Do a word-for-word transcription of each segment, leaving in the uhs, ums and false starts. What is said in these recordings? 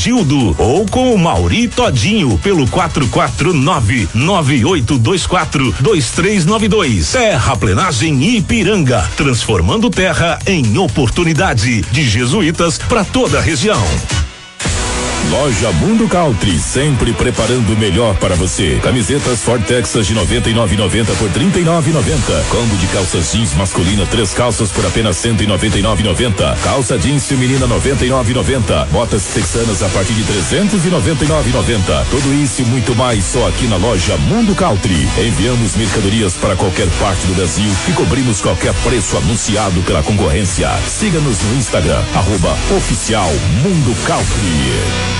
Gildo ou com o Mauri Todinho pelo quatro quatro nove, nove oito dois quatro, dois três nove dois. Terraplenagem Ipiranga, transformando terra em oportunidade, de Jesuítas para toda a região. Loja Mundo Country, sempre preparando o melhor para você. Camisetas Ford Texas de noventa e nove e noventa por trinta e nove e noventa. Combo de calças jeans masculina, três calças por apenas cento e noventa e nove e noventa. Calça jeans feminina noventa e nove e noventa. Botas texanas a partir de trezentos e noventa e nove e noventa. Tudo isso e muito mais só aqui na Loja Mundo Country. Enviamos mercadorias para qualquer parte do Brasil e cobrimos qualquer preço anunciado pela concorrência. Siga-nos no Instagram, arroba oficial Mundo Country.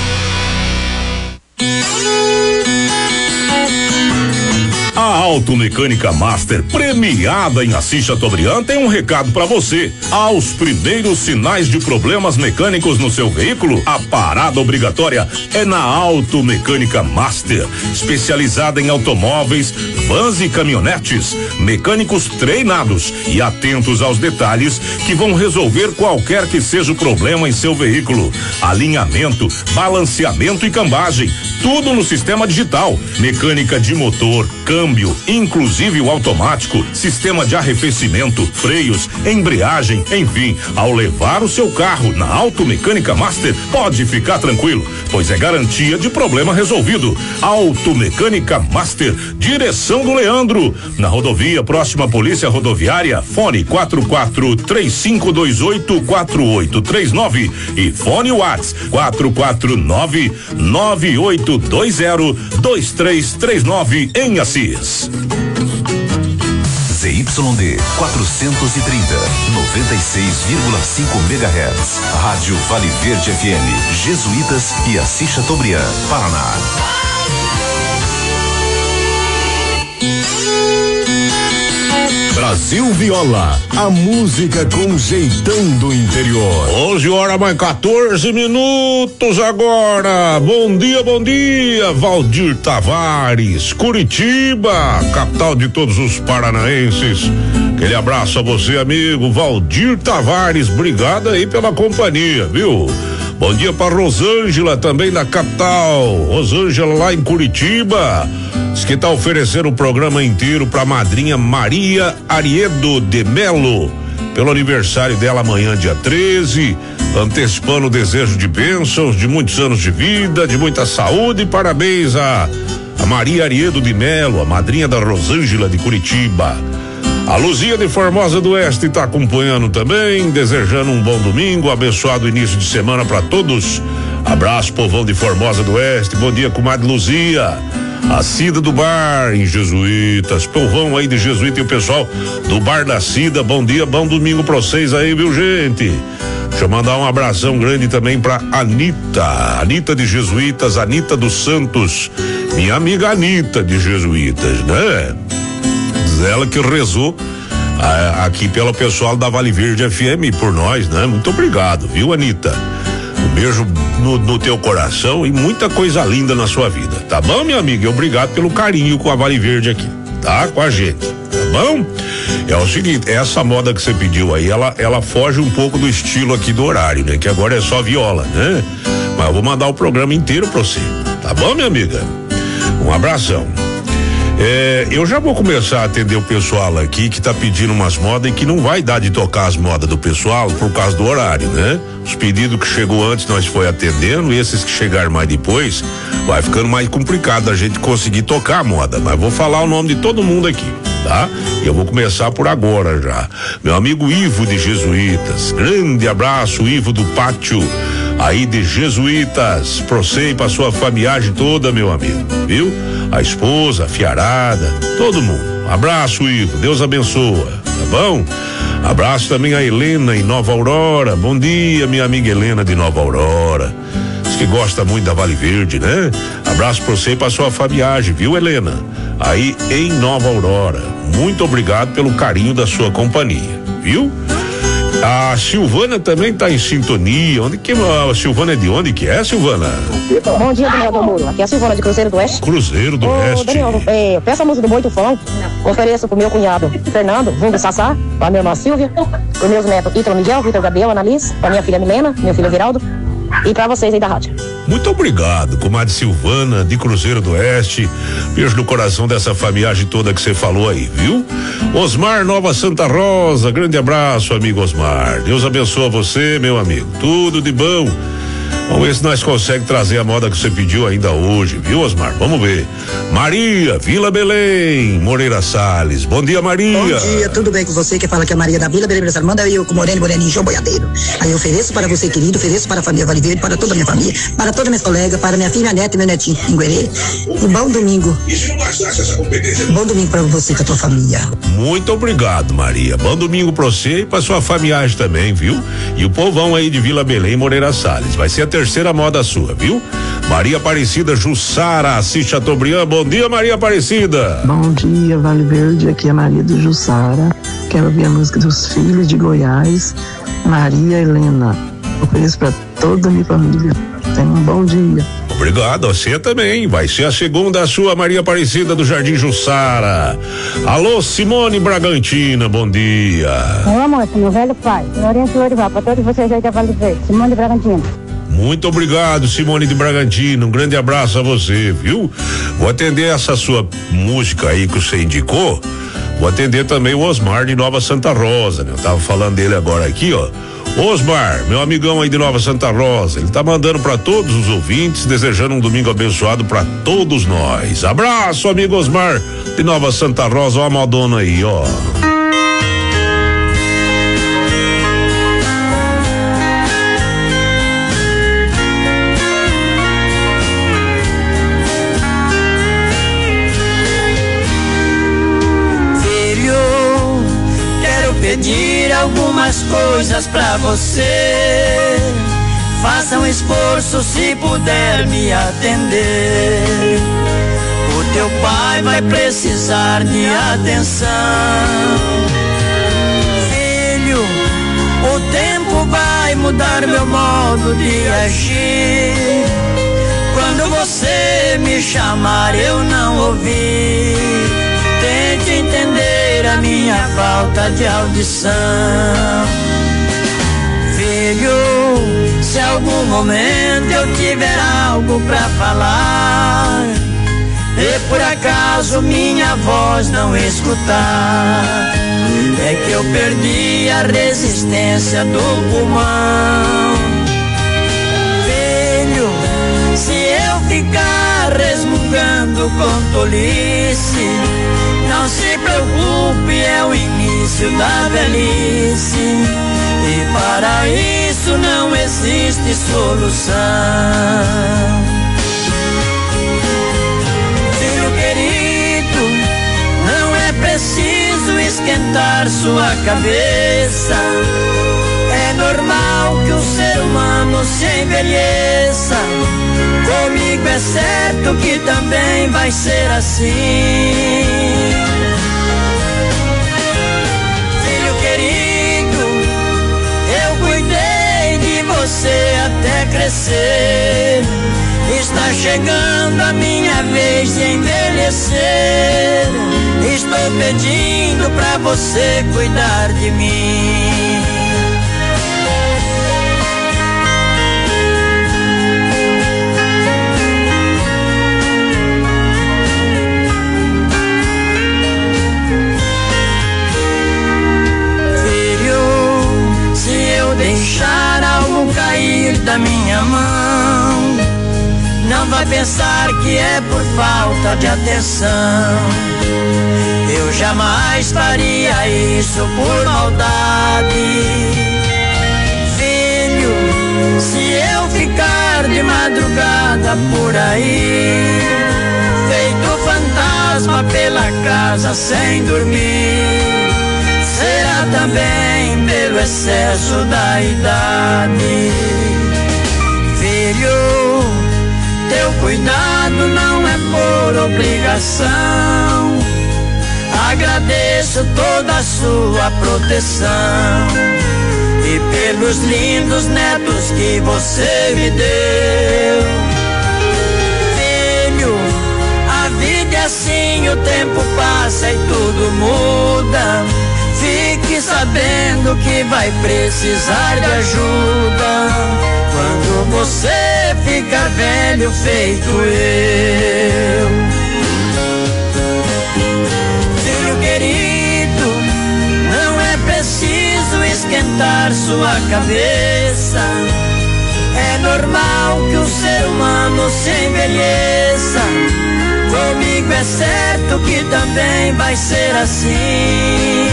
A Automecânica Master, premiada em Assis Chateaubriand, tem um recado para você. Aos primeiros sinais de problemas mecânicos no seu veículo, a parada obrigatória é na Automecânica Master, especializada em automóveis, vans e caminhonetes. Mecânicos treinados e atentos aos detalhes que vão resolver qualquer que seja o problema em seu veículo. Alinhamento, balanceamento e cambagem, tudo no sistema digital. Mecânica de motor, câmbio, inclusive o automático, sistema de arrefecimento, freios, embreagem, enfim, ao levar o seu carro na Automecânica Master, pode ficar tranquilo, pois é garantia de problema resolvido. Automecânica Master, direção do Leandro, na rodovia próxima à Polícia Rodoviária. Fone quatro quatro três cinco dois oito quatro oito três nove e fone WhatsApp quatro quatro nove, nove oito dois zero, dois três três nove em Assis. Z Y D quatrocentos e trinta, noventa e seis vírgula cinco megahertz. Rádio Vale Verde F M, Jesuítas e Assis Chateaubriand, Paraná. Brasil Viola, a música com jeitão do interior. onze horas mais quatorze minutos agora. Bom dia, bom dia, Valdir Tavares, Curitiba, capital de todos os paranaenses. Aquele abraço a você, amigo Valdir Tavares, obrigado aí pela companhia, viu? Bom dia para Rosângela, também da capital. Rosângela lá em Curitiba. Diz que tá oferecendo o programa inteiro pra madrinha Maria Ariedo de Melo, pelo aniversário dela amanhã, dia treze, antecipando o desejo de bênçãos, de muitos anos de vida, de muita saúde. Parabéns a, a Maria Ariedo de Melo, a madrinha da Rosângela de Curitiba. A Luzia de Formosa do Oeste está acompanhando também, desejando um bom domingo, abençoado início de semana para todos. Abraço, povão de Formosa do Oeste. Bom dia, comadre Luzia. A Cida do Bar em Jesuítas, povão aí de Jesuíta e o pessoal do Bar da Cida, bom dia, bom domingo pra vocês aí, viu, gente? Deixa eu mandar um abração grande também pra Anita, Anita de Jesuítas, Anita dos Santos, minha amiga Anita de Jesuítas, né? Diz ela que rezou a, aqui pelo pessoal da Vale Verde F M por nós, né? Muito obrigado, viu, Anita? Um beijo no, no teu coração e muita coisa linda na sua vida, tá bom, minha amiga? E obrigado pelo carinho com a Vale Verde aqui, tá? Com a gente, tá bom? É o seguinte, essa moda que você pediu aí, ela, ela foge um pouco do estilo aqui do horário, né? Que agora é só viola, né? Mas eu vou mandar o programa inteiro pra você, tá bom, minha amiga? Um abração. É, eu já vou começar a atender o pessoal aqui que tá pedindo umas modas e que não vai dar de tocar as modas do pessoal por causa do horário, né? Os pedidos que chegou antes nós foi atendendo e esses que chegaram mais depois vai ficando mais complicado a gente conseguir tocar a moda, mas vou falar o nome de todo mundo aqui, tá? Eu vou começar por agora já. Meu amigo Ivo de Jesuítas, grande abraço, Ivo do Pátio aí de Jesuítas, pra você e pra sua familiagem toda, meu amigo, viu? A esposa, a fiarada, todo mundo. Abraço, Ivo, Deus abençoa, tá bom? Abraço também a Helena em Nova Aurora. Bom dia, minha amiga Helena de Nova Aurora. Diz que gosta muito da Vale Verde, né? Abraço pra você e pra sua familiagem, viu, Helena? Aí em Nova Aurora. Muito obrigado pelo carinho da sua companhia, viu? A Silvana também tá em sintonia. Onde que a Silvana é de onde que é, Silvana? Bom dia, Daniel do Muro. Aqui é a Silvana de Cruzeiro do Oeste. Cruzeiro do Ô, Oeste. Daniel, é, peça a música do Boitufão. Ofereço pro meu cunhado Fernando, vulgo Sassá, pra minha irmã Silvia, pros meus netos Ítalo Miguel, Vitor Gabriel, Annalise, pra minha filha Milena, meu filho Viraldo, E pra vocês aí da rádio. Muito obrigado, comadre Silvana, de Cruzeiro do Oeste. Beijo no coração dessa famiagem toda que você falou aí, viu? Osmar Nova Santa Rosa, grande abraço, amigo Osmar. Deus abençoe você, meu amigo. Tudo de bom. Vamos ver se nós conseguimos trazer a moda que você pediu ainda hoje, viu, Osmar? Vamos ver. Maria, Vila Belém, Moreira Salles. Bom dia, Maria. Bom dia, tudo bem com você? Que fala que é Maria da Vila Belém, Salles. Manda eu com Moreno, Moreninho, João Boiadeiro. Aí eu ofereço para você, querido, ofereço para a família Vale Verde, para toda a minha família, para todas minhas colegas, para minha filha, minha neta e meu netinho em Guerê. Um bom domingo. Bom domingo para você e para a tua família. Muito obrigado, Maria. Bom domingo para você e para sua familiagem também, viu? E o povão aí de Vila Belém, Moreira Salles. Vai ser a terceira moda sua, viu? Maria Aparecida Jussara, Assis Chateaubriand. Bom dia, Maria Aparecida. Bom dia, Vale Verde. Aqui é Maria do Jussara. Quero ouvir a música dos filhos de Goiás, Maria Helena. Ofereço para toda a minha família. Tenha um bom dia. Obrigado, você também. Vai ser a segunda a sua, Maria Aparecida do Jardim Jussara. Alô, Simone Bragantina, bom dia. Meu amor, meu velho pai, Lourenço Lorival, para todos vocês aí da Vale Verde, Simone Bragantina. Muito obrigado, Simone de Bragantina. Um grande abraço a você, viu? Vou atender essa sua música aí que você indicou. Vou atender também o Osmar de Nova Santa Rosa, né? Eu tava falando dele agora aqui, ó. Osmar, meu amigão aí de Nova Santa Rosa, ele tá mandando para todos os ouvintes, desejando um domingo abençoado para todos nós. Abraço, amigo Osmar de Nova Santa Rosa. Ó a Madonna aí, ó. Pedir algumas coisas pra você. Faça um esforço se puder me atender. O teu pai vai precisar de atenção. Filho, o tempo vai mudar meu modo de agir. Quando você me chamar eu não ouvi. Tente entender a minha falta de audição. Filho, se algum momento eu tiver algo pra falar e por acaso minha voz não escutar, é que eu perdi a resistência do pulmão. Filho, se eu ficar resmungando com tolice, não se preocupe, é o início da velhice e para isso não existe solução. Filho querido, não é preciso esquentar sua cabeça. É normal que o ser humano se envelheça. Comigo é certo que também vai ser assim. Filho querido, eu cuidei de você até crescer. Está chegando a minha vez de envelhecer. Estou pedindo pra você cuidar de mim. Deixar algo cair da minha mão, não vai pensar que é por falta de atenção. Eu jamais faria isso por maldade. Filho, se eu ficar de madrugada por aí, feito fantasma pela casa sem dormir, será também pelo excesso da idade. Filho, teu cuidado não é por obrigação. Agradeço toda a sua proteção e pelos lindos netos que você me deu. Filho, a vida é assim, o tempo passa e tudo muda. Fique sabendo que vai precisar de ajuda quando você ficar velho feito eu. Filho querido, não é preciso esquentar sua cabeça. É normal que o ser humano se envelheça. Comigo é certo que também vai ser assim.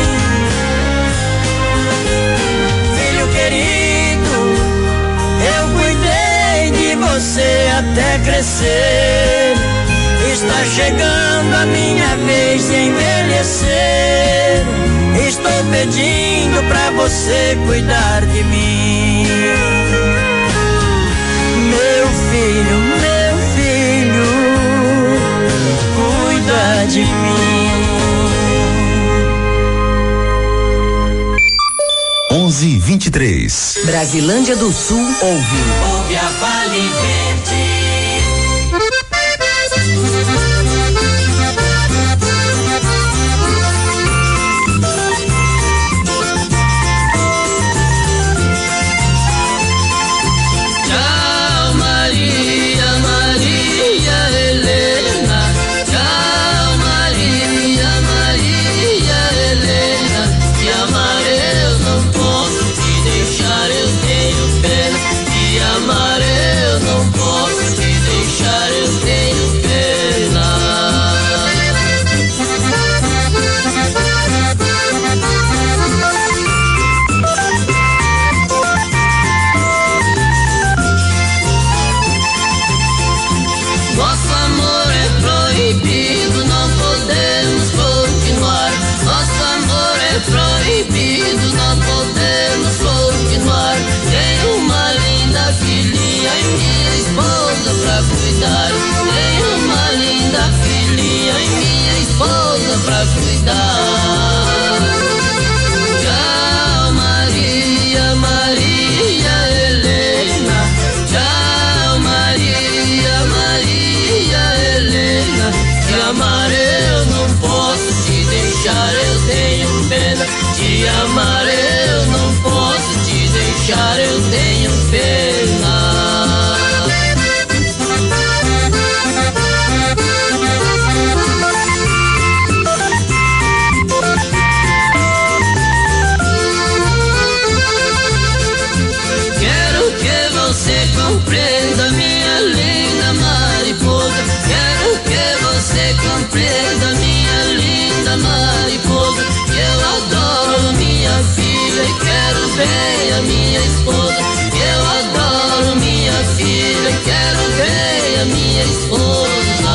Filho querido, eu cuidei de você até crescer. Está chegando a minha vez de envelhecer. Estou pedindo pra você cuidar de mim. Meu filho, meu filho, cuida de mim. onze e vinte e três. Brasilândia do Sul ouve. Ouve a Vale Verde. Te amar eu não posso te deixar, eu tenho pena. Quero que você compreenda, minha linda mariposa. Quero que você compreenda, minha linda mariposa. Eu adoro minha filha e quero ver a minha esposa. Eu adoro minha filha e quero ver a minha esposa.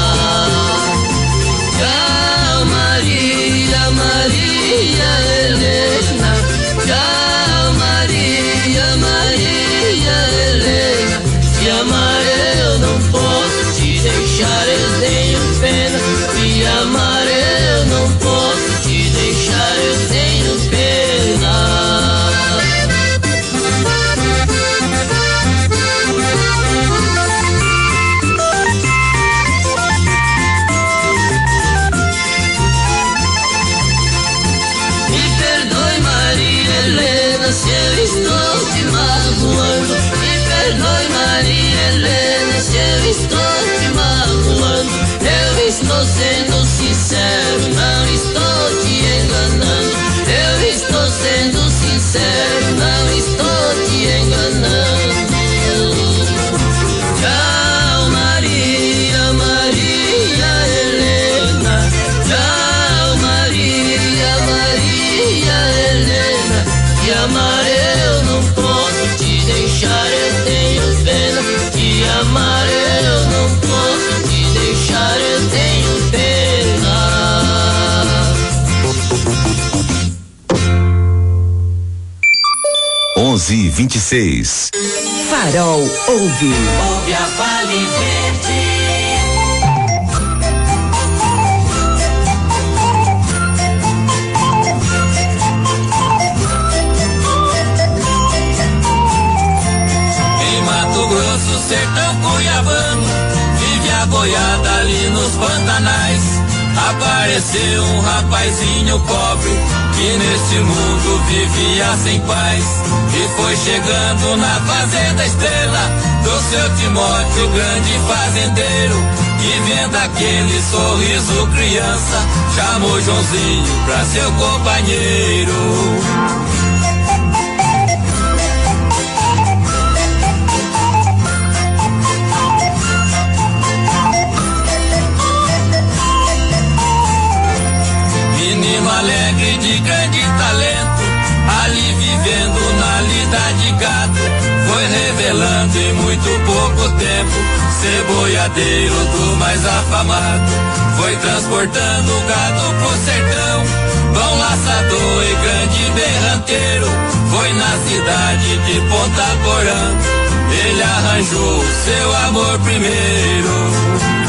Tchau Maria, Maria Helena. Tchau Maria, Maria Helena. Te amar eu não posso te deixar, eu tenho pena. Te amar eu não posso te deixar, eu tenho pena. Me perdoe Maria Helena se eu estou te magoando. Me perdoe Maria Helena se eu estou te magoando. Eu estou sendo sincero, não estou te enganando. Eu estou sendo sincero, não estou te enganando. Tchau Maria, Maria Helena. Tchau Maria, Maria Helena. Te amar eu não posso te deixar, eu tenho pena. Te amar eu não posso te deixar, eu tenho pena. onze e vinte e seis. Farol ouve. Ouve a Vale Verde. Em Mato Grosso, sertão cuiabano, vive a boiada ali nos pantanais. apareceu um rapazinho pobre que neste mundo vivia sem paz e foi chegando na fazenda Estrela do seu Timóteo, grande fazendeiro, que vendo aquele sorriso criança chamou Joãozinho pra seu companheiro. Menino alegre de grande talento, ali vivendo na lida de gato, foi revelando em muito pouco tempo ser boiadeiro do mais afamado. Foi transportando gado pro sertão, bom laçador e grande berranteiro. Foi na cidade de Ponta Porã, ele arranjou seu amor primeiro.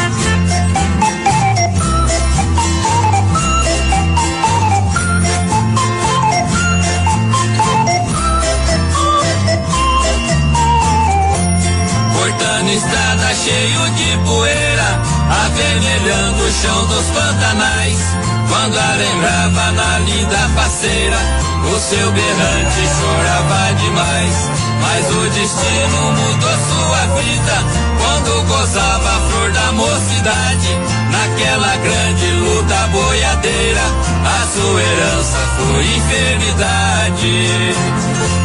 Estrada cheio de poeira, avermelhando o chão dos pantanais. Quando a lembrava na lida parceira, o seu berrante chorava demais. Mas o destino mudou sua vida quando gozava a flor da mocidade. Naquela grande luta boiadeira, a sua herança foi enfermidade.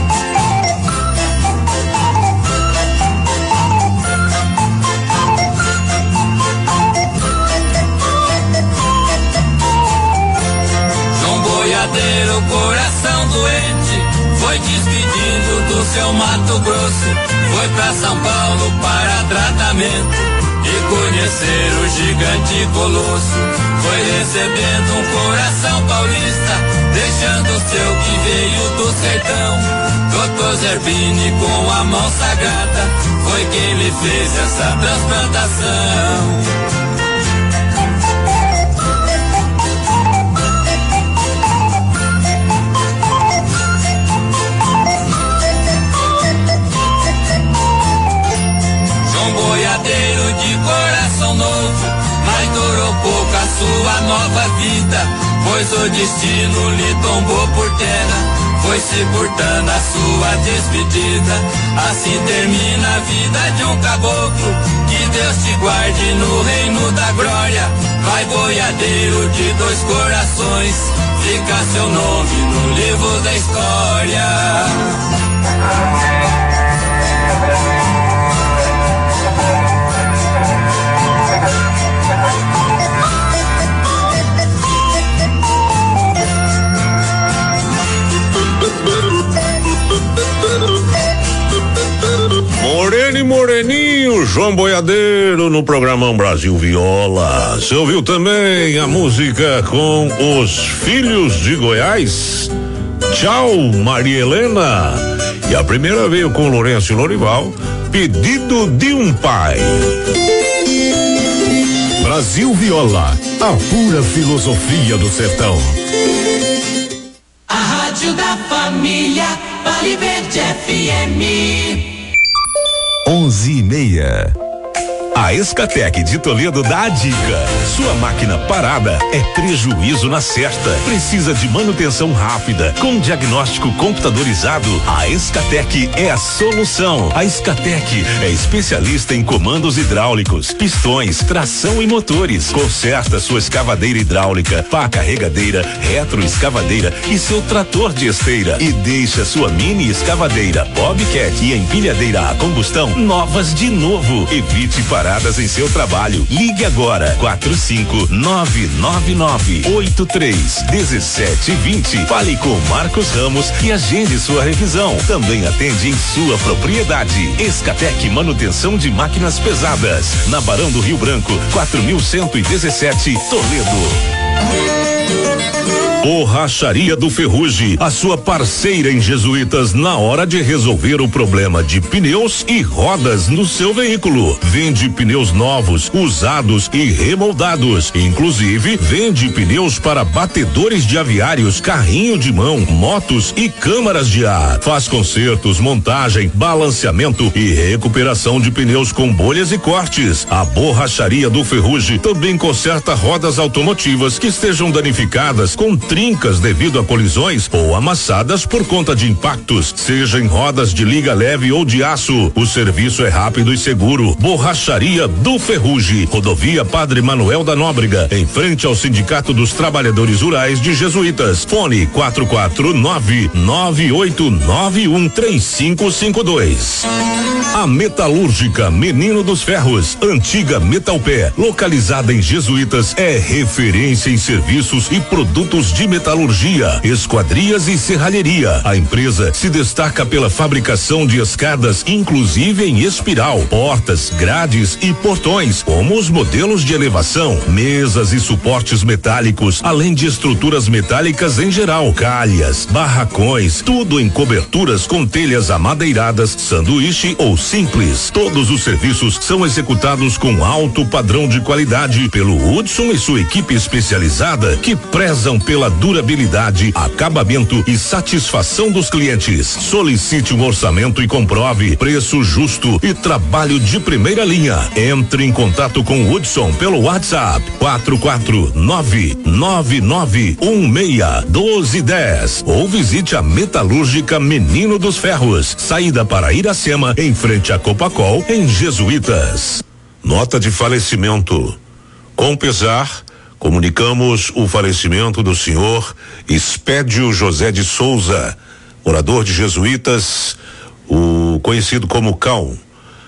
Coração doente, foi despedindo do seu Mato Grosso, foi pra São Paulo para tratamento e conhecer o gigante colosso. Foi recebendo um coração paulista, deixando o seu que veio do sertão. doutor Zerbini com a mão sagrada, foi que ele fez essa transplantação. Boiadeiro de coração novo, mas durou pouco a sua nova vida, pois o destino lhe tombou por terra, foi sepultando a sua despedida. Assim termina a vida de um caboclo, que Deus te guarde no reino da glória. Vai boiadeiro de dois corações, fica seu nome no livro da história. Moreno e Moreninho, João Boiadeiro no programão Brasil Viola. Você ouviu também a música com os Filhos de Goiás? Tchau, Maria Helena. E a primeira veio com Lourenço e Lorival, Pedido de um Pai. Brasil Viola, a pura filosofia do sertão. A rádio da família, Vale Verde F M. Onze e meia. A Escatec de Toledo dá a dica. Sua máquina parada é prejuízo na certa. Precisa de manutenção rápida, com diagnóstico computadorizado. A Escatec é a solução. A Escatec é especialista em comandos hidráulicos, pistões, tração e motores. Conserta sua escavadeira hidráulica, pá carregadeira, retroescavadeira e seu trator de esteira. E deixa sua mini escavadeira, bobcat e empilhadeira a combustão novas de novo. Evite parar em seu trabalho. Ligue agora quatro cinco nove nove nove oito três um sete dois zero. Fale com Marcos Ramos e agende sua revisão. Também atende em sua propriedade. Escatec Manutenção de Máquinas Pesadas, na Barão do Rio Branco, quatro mil cento e dezessete, Toledo. Borracharia do Ferrugem, a sua parceira em Jesuítas na hora de resolver o problema de pneus e rodas no seu veículo. Vende pneus novos, usados e remoldados. Inclusive, vende pneus para batedores de aviários, carrinho de mão, motos e câmaras de ar. Faz consertos, montagem, balanceamento e recuperação de pneus com bolhas e cortes. A Borracharia do Ferrugem também conserta rodas automotivas que estejam danificadas com trincas devido a colisões ou amassadas por conta de impactos, seja em rodas de liga leve ou de aço. O serviço é rápido e seguro. Borracharia do Ferrugem, Rodovia Padre Manuel da Nóbrega, em frente ao Sindicato dos Trabalhadores Rurais de Jesuítas. Fone quatro quatro nove nove oito nove um três cinco cinco dois. A Metalúrgica Menino dos Ferros, antiga Metalpé, localizada em Jesuítas, é referência em serviços e produtos de metalurgia, esquadrias e serralheria. A empresa se destaca pela fabricação de escadas, inclusive em espiral, portas, grades e portões, como os modelos de elevação, mesas e suportes metálicos, além de estruturas metálicas em geral, calhas, barracões, tudo em coberturas com telhas amadeiradas, sanduíche ou simples. Todos os serviços são executados com alto padrão de qualidade pelo Hudson e sua equipe especializada, que prezam pela durabilidade, acabamento e satisfação dos clientes. Solicite um orçamento e comprove preço justo e trabalho de primeira linha. Entre em contato com o Hudson pelo WhatsApp quatro quatro nove nove nove um seis doze dez ou visite a Metalúrgica Menino dos Ferros, saída para Iracema, em frente a Copacol, em Jesuítas. Nota de falecimento. Com pesar, comunicamos o falecimento do senhor Espédio José de Souza, morador de Jesuítas, o conhecido como Cão,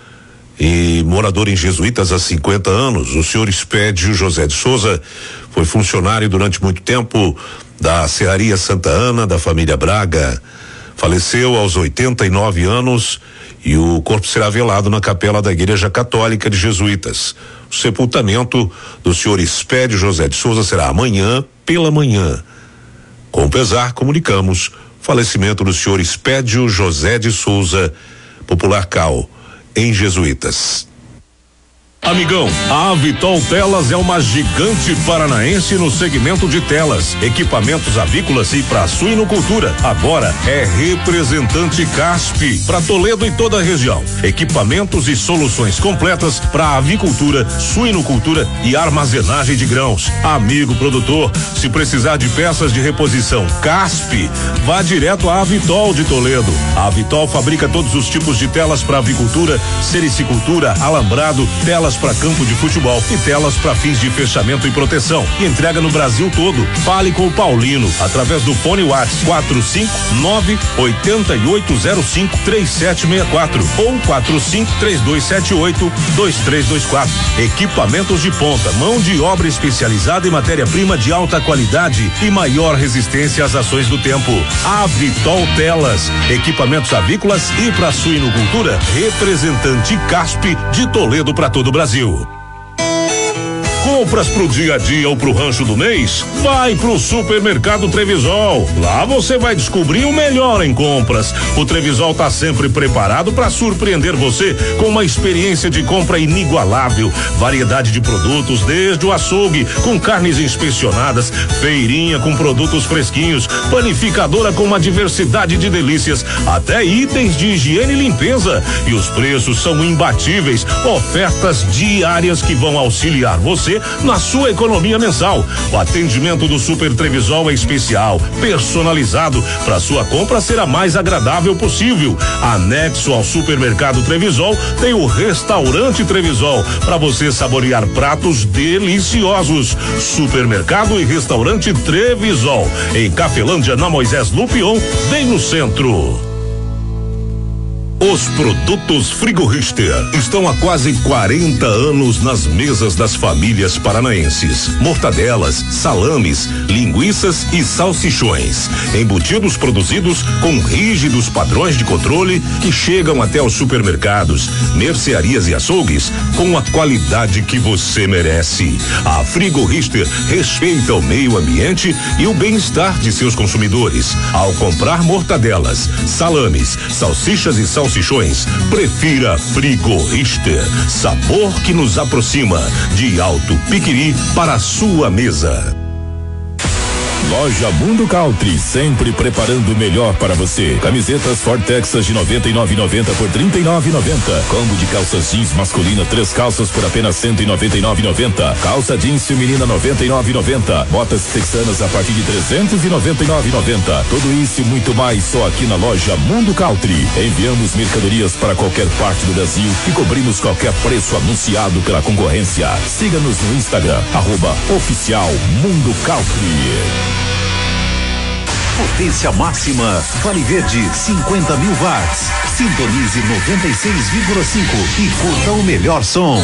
e morador em Jesuítas há cinquenta anos. O senhor Espédio José de Souza foi funcionário durante muito tempo da Serraria Santa Ana, da família Braga. Faleceu aos oitenta e nove anos e o corpo será velado na capela da Igreja Católica de Jesuítas. O sepultamento do senhor Espédio José de Souza será amanhã pela manhã. Com pesar, comunicamos o falecimento do senhor Espédio José de Souza, popular Cal, em Jesuítas. Amigão, a Vitol Telas é uma gigante paranaense no segmento de telas, equipamentos avícolas e para suinocultura. Agora é representante C A S P para Toledo e toda a região. Equipamentos e soluções completas para avicultura, suinocultura e armazenagem de grãos. Amigo produtor, se precisar de peças de reposição C A S P, vá direto à Vitol de Toledo. A Vitol fabrica todos os tipos de telas para avicultura, sericicultura, alambrado, telas para campo de futebol e telas para fins de fechamento e proteção. E entrega no Brasil todo. Fale com o Paulino através do fone WhatsApp quatro cinco nove oito oito zero cinco três sete seis quatro ou quatro cinco três dois sete oito dois três dois quatro. Equipamentos de ponta, mão de obra especializada em matéria-prima de alta qualidade e maior resistência às ações do tempo. A Vitol Telas, equipamentos avícolas e para suinocultura, representante C A S P de Toledo para todo o Brasil. Compras pro dia a dia ou pro rancho do mês? Vai pro Supermercado Trevisol. Lá você vai descobrir o melhor em compras. O Trevisol tá sempre preparado para surpreender você com uma experiência de compra inigualável. Variedade de produtos desde o açougue com carnes inspecionadas, feirinha com produtos fresquinhos, panificadora com uma diversidade de delícias, até itens de higiene e limpeza. E os preços são imbatíveis. Ofertas diárias que vão auxiliar você na sua economia mensal. O atendimento do Super Trevisol é especial, personalizado para sua compra ser a mais agradável possível. Anexo ao Supermercado Trevisol tem o Restaurante Trevisol para você saborear pratos deliciosos. Supermercado e Restaurante Trevisol em Cafelândia, na Moisés Lupion, bem no centro. Os produtos Frigo Richter estão há quase quarenta anos nas mesas das famílias paranaenses. Mortadelas, salames, linguiças e salsichões. Embutidos produzidos com rígidos padrões de controle que chegam até os supermercados, mercearias e açougues com a qualidade que você merece. A Frigo Richter respeita o meio ambiente e o bem-estar de seus consumidores. Ao comprar mortadelas, salames, salsichas e salsichões, Salsichões, prefira Frigo Richter, sabor que nos aproxima de Alto Piquiri para a sua mesa. Loja Mundo Country, sempre preparando o melhor para você. Camisetas Ford Texas de noventa e nove e noventa por trinta e nove e noventa. Combo de calças jeans masculina, três calças por apenas cento e noventa e nove e noventa. Calça jeans feminina noventa e nove e noventa. Botas texanas a partir de trezentos e noventa e nove e noventa. Tudo isso e muito mais só aqui na Loja Mundo Country. Enviamos mercadorias para qualquer parte do Brasil e cobrimos qualquer preço anunciado pela concorrência. Siga-nos no Instagram, arroba oficial Mundo Country. Potência máxima, Vale Verde, cinquenta mil watts. Sintonize noventa e seis vírgula cinco e curta o melhor som.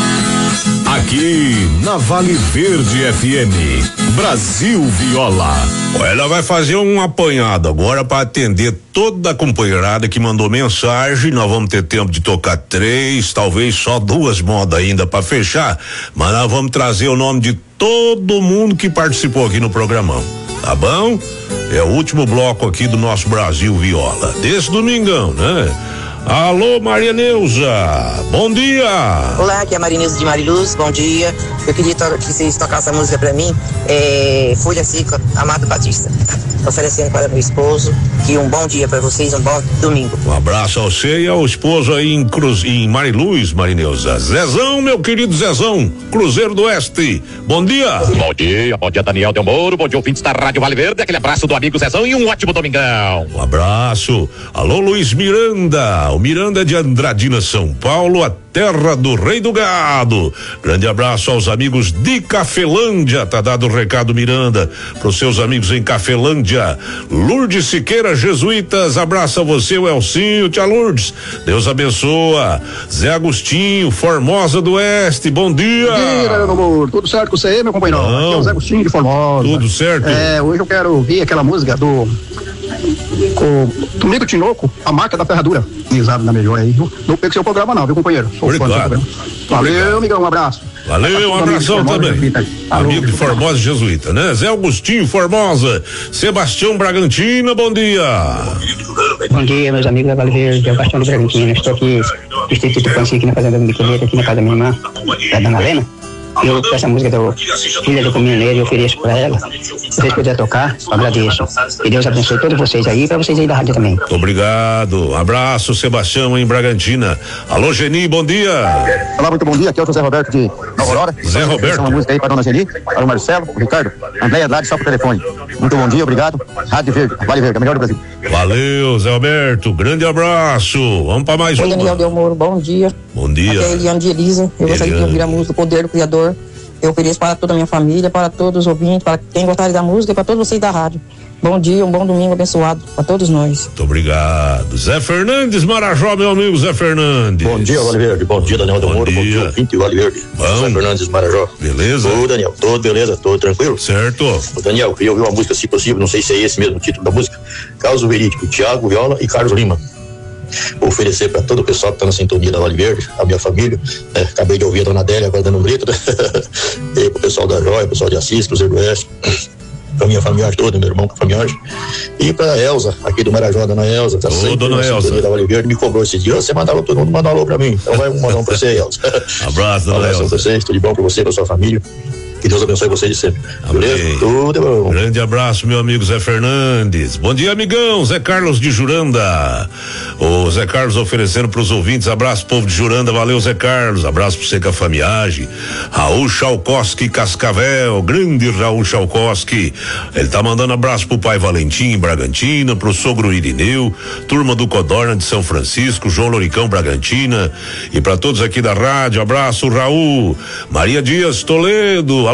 Aqui na Vale Verde F M, Brasil Viola. Ela vai fazer um apanhado agora para atender toda a companheirada que mandou mensagem. Nós vamos ter tempo de tocar três, talvez só duas modas ainda para fechar, mas nós vamos trazer o nome de todo mundo que participou aqui no programão. Tá bom? É o último bloco aqui do nosso Brasil Viola, desse domingão, né? Alô, Maria Neuza, bom dia. Olá, aqui é a Maria Neuza de Mariluz, bom dia. Eu queria to- que vocês tocassem essa música pra mim, é Folha Seca, Amado Batista. Oferecendo para meu esposo, que um bom dia pra vocês, um bom domingo. Um abraço ao você e ao esposo aí em Cruz, em Mariluz, Marineuza. Zezão, meu querido Zezão, Cruzeiro do Oeste, bom dia. Bom dia, bom dia Daniel Del Moro, bom dia ouvintes da Rádio Vale Verde, aquele abraço do amigo Zezão e um ótimo domingão. Um abraço, alô Luiz Miranda, o Miranda de Andradina, São Paulo, a terra do Rei do Gado. Grande abraço aos amigos de Cafelândia, tá dado o recado, Miranda, pros seus amigos em Cafelândia. Lourdes Siqueira, Jesuítas, abraça você, o Elcinho, tia Lourdes, Deus abençoa. Zé Agostinho, Formosa do Oeste, bom dia. Bom dia, meu amor, tudo certo com você aí, meu companheiro? Aqui é o Zé Agostinho de Formosa. Tudo certo? É, hoje eu quero ouvir aquela música do com Tomico Tinoco, A Marca da Ferradura. Exato, na melhor aí. Não, não perca seu programa não, viu, companheiro? Sou fã do seu programa. Valeu, amigão, um abraço. Valeu, um abração também. Amigo de Formosa Jesuíta, né? Zé Agostinho, Formosa. Sebastião Bragantina, bom dia. Bom dia, meus amigos da Vale Verde, é o Bastião do Bragantina. Estou aqui no Distrito Tupanci, aqui na Fazenda do Miqueleiro, aqui na casa da minha irmã, da Dona Lena. Eu com essa música do Filha do Caminhoneiro, eu ofereço para ela. Se vocês puderem tocar, eu agradeço. Que Deus abençoe todos vocês aí e para vocês aí da rádio também. Muito obrigado. Abraço, Sebastião, em Bragantina. Alô, Geni, bom dia. Olá, muito bom dia. Aqui é o José Roberto de Nova Aurora. Zé Roberto. Uma música aí para a dona Geni, para o Marcelo, o Ricardo, Andréia Dade, só por telefone. Muito bom dia, obrigado. Rádio Verde, Vale Verde, a melhor do Brasil. Valeu, Zé Roberto. Grande abraço. Vamos para mais um. Oi, Daniel Del Moro, bom dia. Bom dia. Aqui é Eliane de Elisa. Eu gostaria de ouvir a música do Poder do Criador. Eu ofereço para toda a minha família, para todos os ouvintes, para quem gostar da música e para todos vocês da rádio. Bom dia, um bom domingo abençoado para todos nós. Muito obrigado. Zé Fernandes, Marajó, meu amigo Zé Fernandes. Bom dia, Vale Verde. Bom dia, Daniel Del Moro. Bom dia, ouvinte Vale Verde. Zé Fernandes, Marajó. Beleza? Ô, Daniel, todo beleza, todo tranquilo? Certo. Ô, Daniel, queria ouvir uma música, se possível, não sei se é esse mesmo o título da música. Caso Verídico, Tiago Viola e Carlos Lima. Vou oferecer para todo o pessoal que está na sintonia da Vale Verde, a minha família, né? Acabei de ouvir a dona Adélia agora dando um grito, né? E aí pro pessoal da Joia, pessoal de Assis, Cruzeiro do Oeste, pra minha família toda, meu irmão com a família, e pra Elza, aqui do Marajó, a dona Elza, tá sempre dona na Elza. sintonia da Vale Verde, me cobrou esse dia, você mandava todo mundo mandar um alô pra mim, então vai mandar um pra você, Elza. Abraço, dona Um abraço Elza. pra vocês, tudo de bom pra você, pra sua família. Que Deus abençoe vocês de sempre. Beleza? Tudo bom. Grande abraço, meu amigo Zé Fernandes. Bom dia, amigão. Zé Carlos de Juranda. O Zé Carlos oferecendo para os ouvintes. Abraço, povo de Juranda. Valeu, Zé Carlos. Abraço para você com a famiagem. Raul Chalkowski Cascavel. Grande Raul Chalkowski. Ele tá mandando abraço pro pai Valentim em Bragantina, pro sogro Irineu, turma do Codorna de São Francisco, João Loricão Bragantina. E para todos aqui da rádio, abraço, Raul. Maria Dias Toledo.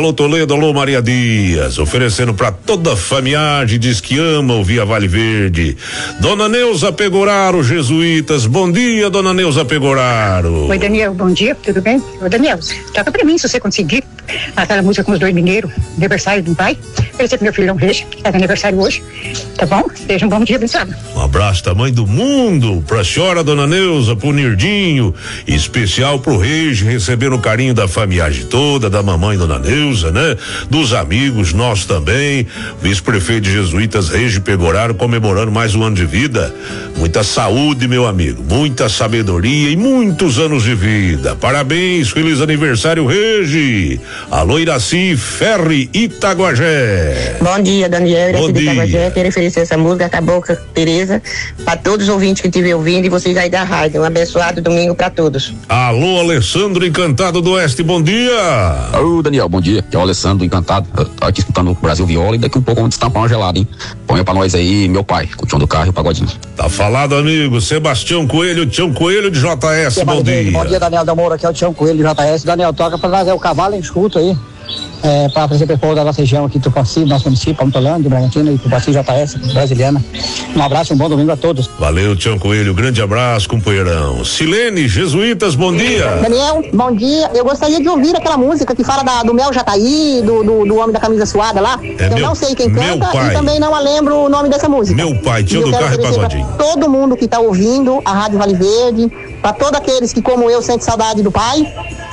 Alô Toledo, alô Maria Dias, oferecendo pra toda a família, diz que ama ouvir a Vale Verde. Dona Neuza Pegoraro, Jesuítas, bom dia, Dona Neuza Pegoraro. Oi, Daniel, bom dia, tudo bem? Ô, Daniel, toca pra mim, se você conseguir, aquela música com os dois mineiros, aniversário do pai, oferecer pro meu filhão Reis, que tá de aniversário hoje, tá bom? Seja um bom dia, abençoado. Um abraço, tamanho do mundo, pra senhora, Dona Neuza, pro Nirdinho, especial pro Reis, recebendo o carinho da família toda, da mamãe Dona Neuza, né? Dos amigos, nós também, vice-prefeito de Jesuítas Reis de Pegoraro, comemorando mais um ano de vida. Muita saúde, meu amigo, muita sabedoria e muitos anos de vida. Parabéns, feliz aniversário, Regi. Alô, Iraci Ferri, Itaguajé. Bom dia, Daniel, Bom Iraci de dia. Itaguajé. Quero oferecer essa música, Cabocla Tereza, para todos os ouvintes que estiverem ouvindo e vocês aí da rádio. Um abençoado domingo para todos. Alô, Alessandro Encantado do Oeste, bom dia. Ô, Daniel, bom dia. Aqui é o Alessandro Encantado. Eu tô aqui escutando o Brasil Viola e daqui um pouco vamos destampar uma gelada, hein? Põe pra nós aí, meu pai, com o Tião do Carro e o Pagodinho. Tá falado, amigo. Sebastião Coelho, Tião Coelho de J S, bom dia. Bom dia, Daniel Del Moura, aqui é o Tião Coelho de J S. Daniel, toca pra trazer o cavalo em escuto aí, é, para trazer para o povo da nossa região aqui, Tupaci, nosso município, Pampolândia, Bragantina e Tupaci, J S, brasiliana. Um abraço e um bom domingo a todos. Valeu, Tião Coelho, grande abraço, companheirão. Silene, Jesuítas, bom dia. Daniel, bom dia. Eu gostaria de ouvir aquela música que fala da, do Mel Jataí, do, do, do Homem da Camisa Suada lá. É eu meu, não sei quem meu canta pai. e também não lembro o nome dessa música. Meu pai, Tião E eu do quero Carro e oferecer pra Pagodinho. todo mundo que está ouvindo a Rádio Vale Verde, para todos aqueles que, como eu, sentem saudade do pai.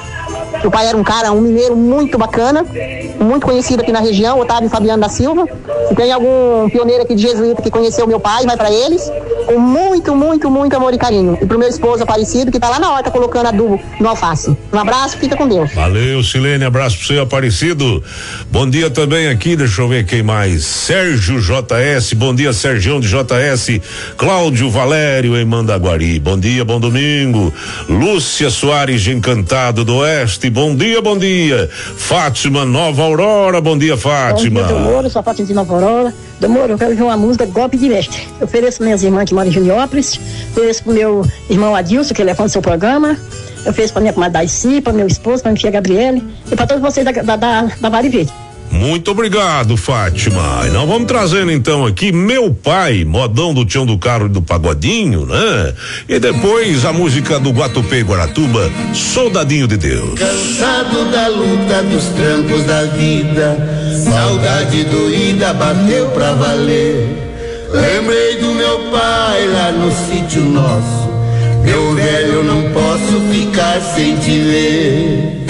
O pai era um cara, um mineiro muito bacana, muito conhecido aqui na região, Otávio Fabiano da Silva. Se tem algum pioneiro aqui de Jesuíta que conheceu meu pai, vai pra eles, com muito, muito, muito amor e carinho. E pro meu esposo Aparecido, que tá lá na horta colocando adubo no alface. Um abraço, fica com Deus. Valeu, Silene, abraço pro seu Aparecido. Bom dia também aqui, deixa eu ver quem mais. Sérgio J S, bom dia, Sergião de J S. Cláudio Valério em Mandaguari, bom dia, bom domingo. Lúcia Soares de Encantado do Oeste, bom dia, bom dia. Fátima Nova Aurora, bom dia, Fátima. Bom dia, Demoro, sou a Fátima de Nova Aurora. Demoro, eu quero ver uma música Golpe de Mestre. Eu ofereço para minhas irmãs que moram em Juniópolis, ofereço pro meu irmão Adilson, que ele é fã do seu programa, eu ofereço pra minha comadre Daici, pra meu esposo, pra minha filha Gabriele e pra todos vocês da, da, da, da Vale Verde. Muito obrigado, Fátima. E nós vamos trazendo então aqui Meu Pai, modão do Tião do Carro e do Pagodinho, né? E depois a música do Guatupê Guaratuba, Soldadinho de Deus. Cansado da luta dos trampos da vida, saudade doída bateu pra valer. Lembrei do meu pai lá no sítio nosso, meu velho, eu não posso ficar sem te ver.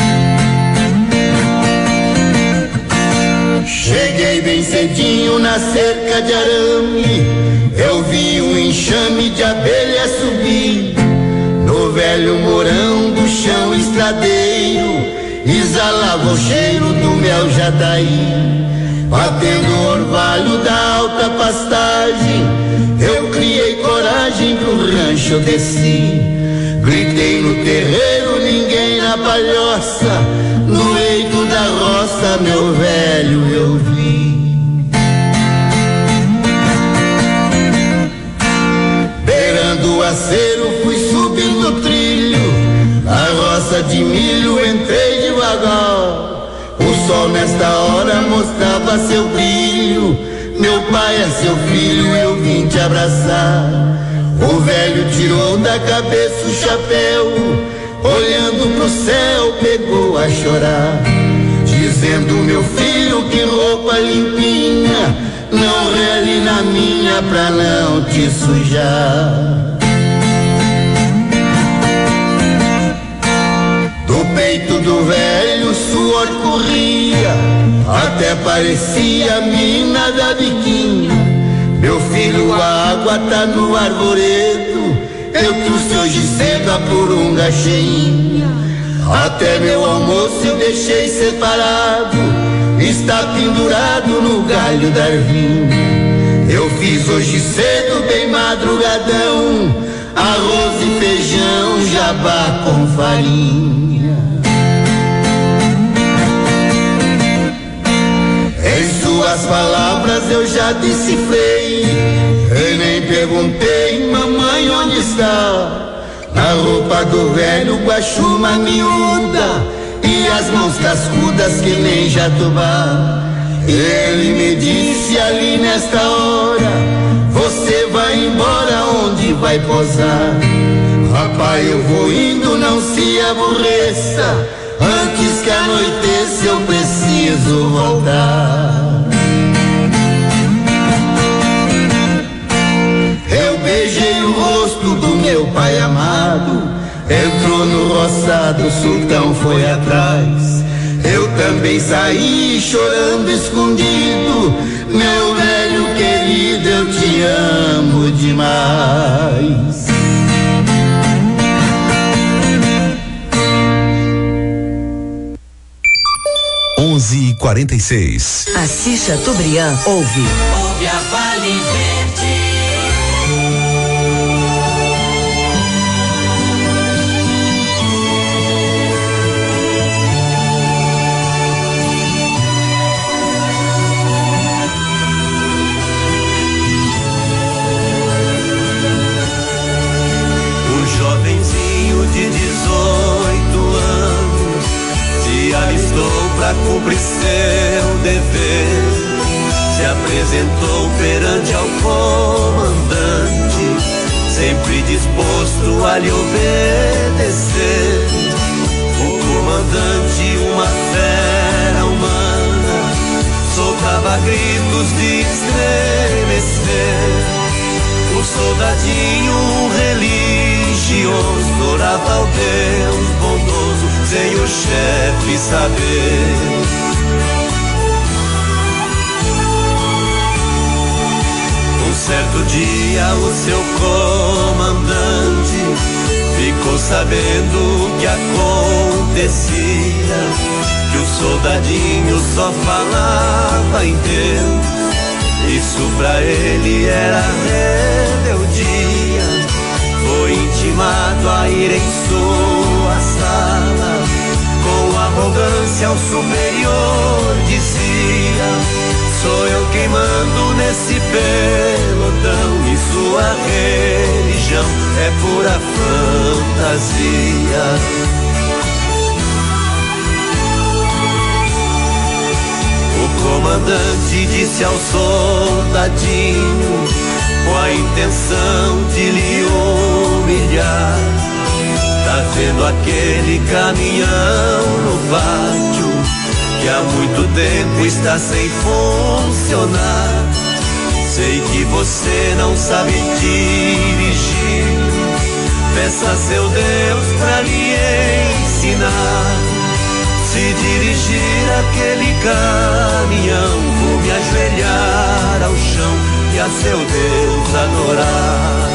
Cheguei bem cedinho na cerca de arame, eu vi um enxame de abelha subir. No velho morão do chão estradeiro, exalava o cheiro do mel jataí. Batendo o orvalho da alta pastagem, eu criei coragem pro rancho eu desci. Gritei no terreiro, ninguém na palhoça, no eito da roça, meu velho, eu vi. Beirando o acero, fui subindo o trilho, na roça de milho entrei devagar. O sol nesta hora mostrava seu brilho, meu pai é seu filho, eu vim te abraçar. O velho tirou da cabeça o chapéu, olhando pro céu pegou a chorar, dizendo: meu filho, que roupa limpinha, não rele na minha pra não te sujar. Do peito do velho suor corria, até parecia mina da biquinha. Meu filho, a água tá no arvoredo, eu trouxe hoje cedo a purunga cheinha. Até meu almoço eu deixei separado, está pendurado no galho da ervinha. Eu fiz hoje cedo, bem madrugadão, arroz e feijão, jabá com farinha. Em suas palavras eu já decifrei, e nem perguntei, mamãe, onde está? Na roupa do velho guaxuma miúda, e as mãos cascudas que nem jatobá. Ele me disse ali nesta hora: você vai embora, onde vai posar? Rapaz, eu vou indo, não se aborreça, antes que anoiteça eu preciso voltar. Eu beijei o rosto do meu pai amado, entrou no roçado, o sultão foi atrás. Eu também saí chorando escondido, meu velho querido, eu te amo demais. onze e quarenta e seis. Assis Chateaubriand ouve. Ouve a Vale Verde. Pra cumprir seu dever, se apresentou perante ao comandante, sempre disposto a lhe obedecer. O comandante, uma fera humana, soltava gritos de estremecer. O soldadinho religioso orava ao Deus bondoso, sem o chefe saber. Um certo dia o seu comandante ficou sabendo o que acontecia, que o soldadinho só falava em Deus. Isso pra ele era rebeldia. Foi intimado a ir em sua sala, com arrogância ao superior dizia: sou eu quem mando nesse pelotão, e sua religião é pura fantasia. O comandante disse ao soldadinho, com a intenção de lhe humilhar: tá vendo aquele caminhão no pátio, que há muito tempo está sem funcionar? Sei que você não sabe dirigir, peça a seu Deus pra lhe ensinar. Se dirigir aquele caminhão, vou me ajoelhar ao chão e a seu Deus adorar.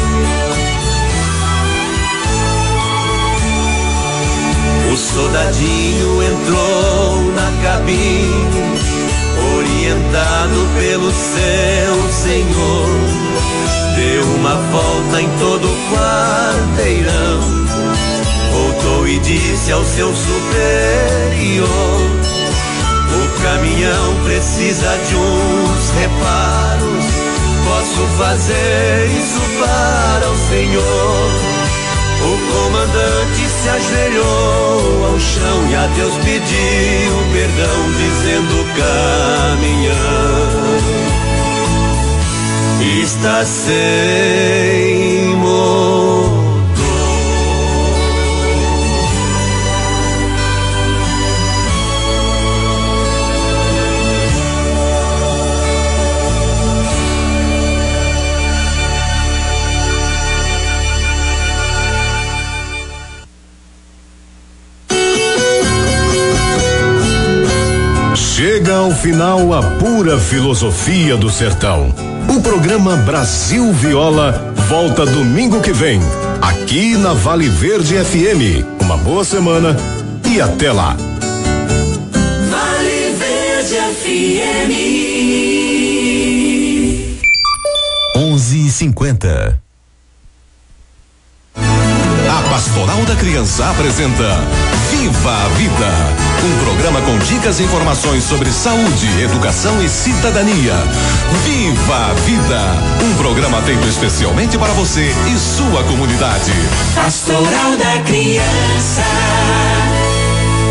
O soldadinho entrou na cabine, orientado pelo seu senhor. Deu uma volta em todo o quarteirão, voltou e disse ao seu superior: o caminhão precisa de uns reparos, posso fazer isso para o senhor? O comandante se ajoelhou ao chão e a Deus pediu perdão, dizendo: o caminhão está sem motor. Chega ao final a pura filosofia do sertão. O programa Brasil Viola volta domingo que vem, aqui na Vale Verde F M. Uma boa semana e até lá. Vale Verde F M. onze e cinquenta. A Pastoral da Criança apresenta Viva a Vida, um programa com dicas e informações sobre saúde, educação e cidadania. Viva a Vida, um programa feito especialmente para você e sua comunidade. Pastoral da Criança,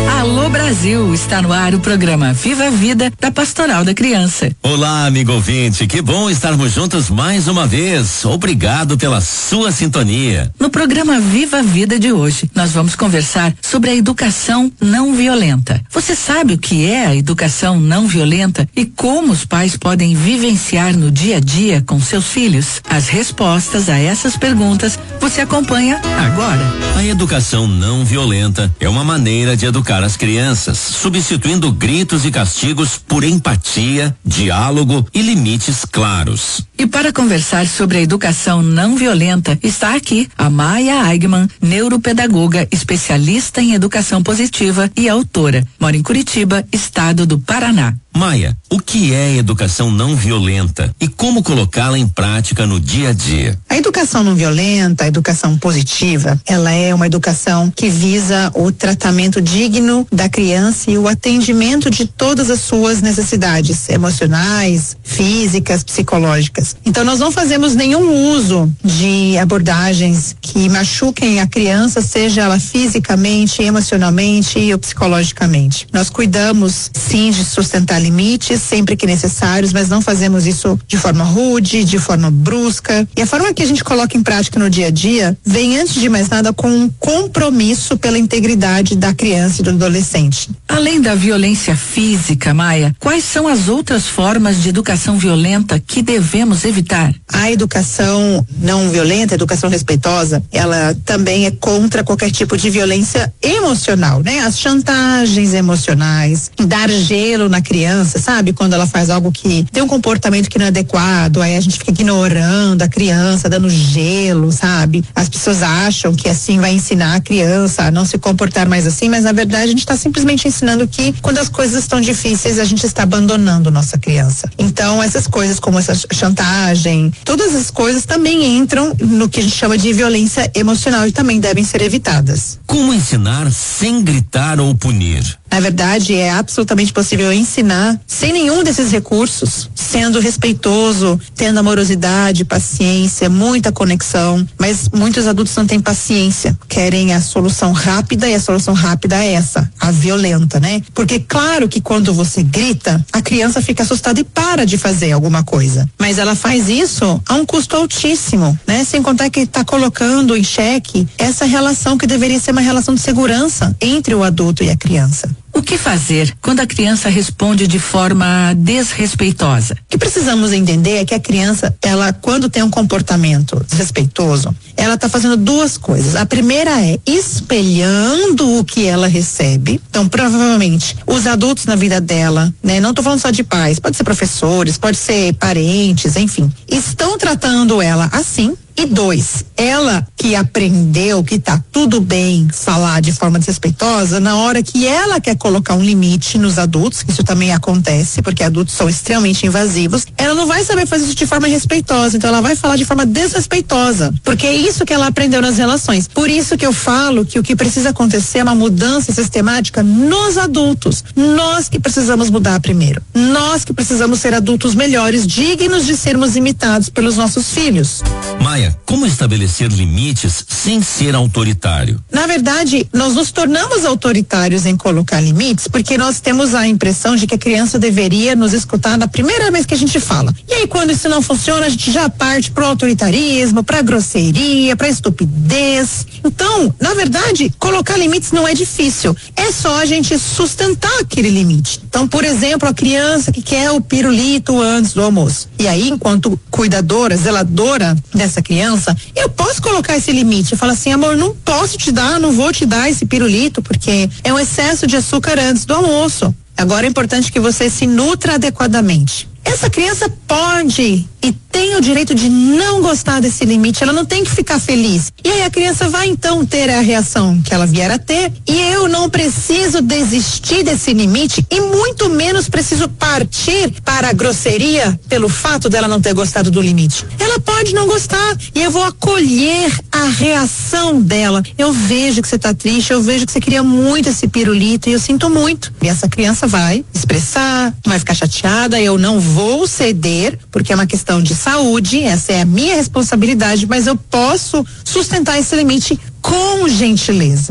Alô Brasil, está no ar o programa Viva a Vida da Pastoral da Criança. Olá, amigo ouvinte, que bom estarmos juntos mais uma vez. Obrigado pela sua sintonia. No programa Viva a Vida de hoje, nós vamos conversar sobre a educação não violenta. Você sabe o que é a educação não violenta e como os pais podem vivenciar no dia a dia com seus filhos? As respostas a essas perguntas você acompanha agora. A educação não violenta é uma maneira de educar as crianças, substituindo gritos e castigos por empatia, diálogo e limites claros. E para conversar sobre a educação não violenta, está aqui a Maia Eigman, neuropedagoga, especialista em educação positiva e autora. Mora em Curitiba, estado do Paraná. Maia, o que é educação não violenta e como colocá-la em prática no dia a dia? A educação não violenta, a educação positiva, ela é uma educação que visa o tratamento digno da criança e o atendimento de todas as suas necessidades emocionais, físicas, psicológicas. Então nós não fazemos nenhum uso de abordagens que machuquem a criança, seja ela fisicamente, emocionalmente ou psicologicamente. Nós cuidamos sim de sustentar limites sempre que necessários, mas não fazemos isso de forma rude, de forma brusca. E a forma que a gente coloca em prática no dia a dia vem, antes de mais nada, com um compromisso pela integridade da criança e do adolescente. Além da violência física, Maia, quais são as outras formas de educação violenta que devemos evitar? A educação não violenta, a educação respeitosa, ela também é contra qualquer tipo de violência emocional, né? As chantagens emocionais, dar gelo na criança, sabe? Quando ela faz algo que tem um comportamento que não é adequado, aí a gente fica ignorando a criança, dando gelo, sabe? As pessoas acham que assim vai ensinar a criança a não se comportar mais assim, mas na verdade a gente está simplesmente ensinando que quando as coisas estão difíceis a gente está abandonando nossa criança. Então essas coisas como essa chantagem, todas as coisas também entram no que a gente chama de violência emocional e também devem ser evitadas. Como ensinar sem gritar ou punir? Na verdade, é absolutamente possível ensinar sem nenhum desses recursos, sendo respeitoso, tendo amorosidade, paciência, muita conexão, mas muitos adultos não têm paciência, querem a solução rápida e a solução rápida é essa, a violenta, né? Porque claro que quando você grita, a criança fica assustada e para de fazer alguma coisa, mas ela faz isso a um custo altíssimo, né? Sem contar que está colocando em xeque essa relação que deveria ser uma relação de segurança entre o adulto e a criança. O que fazer quando a criança responde de forma desrespeitosa? O que precisamos entender é que a criança, ela, quando tem um comportamento desrespeitoso, ela está fazendo duas coisas. A primeira é espelhando o que ela recebe. Então, provavelmente, os adultos na vida dela, né? Não estou falando só de pais, pode ser professores, pode ser parentes, enfim, estão tratando ela assim. E dois, ela que aprendeu que tá tudo bem falar de forma desrespeitosa, na hora que ela quer colocar um limite nos adultos, que isso também acontece, porque adultos são extremamente invasivos, ela não vai saber fazer isso de forma respeitosa, então ela vai falar de forma desrespeitosa, porque é isso que ela aprendeu nas relações. Por isso que eu falo que o que precisa acontecer é uma mudança sistemática nos adultos. Nós que precisamos mudar primeiro. Nós que precisamos ser adultos melhores, dignos de sermos imitados pelos nossos filhos. Maia, como estabelecer limites sem ser autoritário? Na verdade, nós nos tornamos autoritários em colocar limites porque nós temos a impressão de que a criança deveria nos escutar na primeira vez que a gente fala. E aí, quando isso não funciona, a gente já parte pro autoritarismo, pra grosseria, pra estupidez. Então, na verdade, colocar limites não é difícil. É só a gente sustentar aquele limite. Então, por exemplo, a criança que quer o pirulito antes do almoço. E aí, enquanto cuidadora, zeladora dessa criança, eu posso colocar esse limite. Eu falo assim, amor, não posso te dar, não vou te dar esse pirulito, porque é um excesso de açúcar antes do almoço. Agora é importante que você se nutra adequadamente. Essa criança pode e tem o direito de não gostar desse limite, ela não tem que ficar feliz. E aí a criança vai então ter a reação que ela vier a ter, e eu não preciso desistir desse limite e muito menos preciso partir para a grosseria pelo fato dela não ter gostado do limite. Ela pode não gostar e eu vou acolher a reação dela. Eu vejo que você tá triste, eu vejo que você queria muito esse pirulito e eu sinto muito. E essa criança vai expressar, vai ficar chateada, eu não vou ceder, porque é uma questão de saúde, essa é a minha responsabilidade, mas eu posso sustentar esse limite com gentileza.